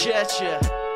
Чеча,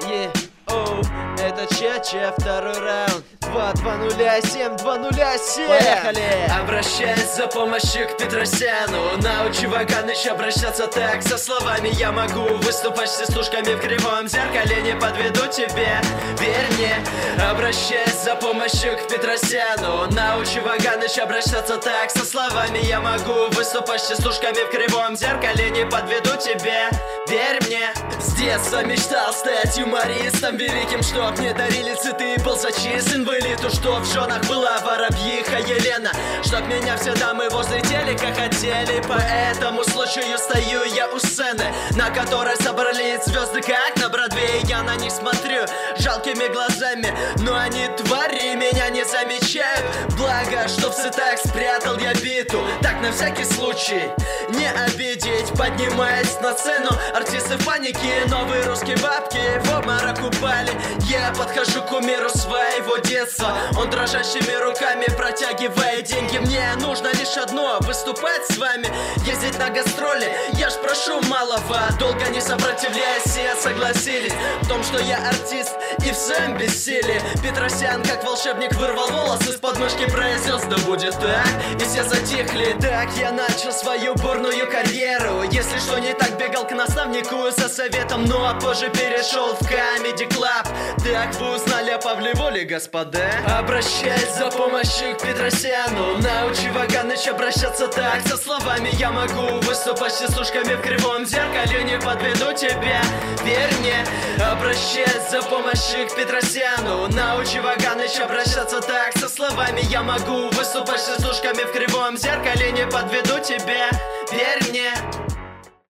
это Чеча, второй раунд. 2-2-0-7, 2-0-7. Поехали! Обращаясь за помощью к Петросяну, научи Ваганыч обращаться так. Со словами я могу выступать с частушками в кривом зеркале. Не подведу тебе, верь мне. Обращаясь за помощью к Петросяну, научи Ваганыч обращаться так. Со словами я могу выступать с частушками в кривом зеркале. Не подведу тебе, верь мне. С детства мечтал стать юмористом великим, чтоб мне дарили цветы и был зачислен в элиту, чтоб в женах была воробьиха Елена, чтоб меня все дамы возле телека хотели. По этому случаю стою я у сцены, на которой собрались звезды, как на Бродвее. Я на них смотрю жалкими глазами, но они, твари, меня не замечают. Благо, что в цветах спрятал я биту, так на всякий случай не обидеть. Поднимаясь на сцену, артисты в панике, новые русские бабки в обморок упали. Я подхожу к кумиру своего детства, он дрожащими руками протягивает деньги. Мне нужно лишь одно — выступать с вами, ездить на гастроли. Я ж прошу малого, долго не сопротивляясь, все согласились в том, что я артист и всем бессилие. Петросян, как волшебник, вырвал волосы с подмышки, произнес: да будет так. И все затихли. Так я начал свою бурную карьеру. Если что не так, бегал к наставнику со советом, ну а позже перешел в Comedy Club. Так вы узнали о Павле Воле, господа? Обращаясь за помощью к Петросяну, научи Ваганыч обращаться так. Со словами я могу выступать с частушками в кривом зеркале. Не подведу тебя, верь мне. Обращаясь за помощью к Петросяну, научи Ваганыч обращаться так. Со словами я могу выступать с частушками в кривом зеркале. Не подведу тебя, верь мне.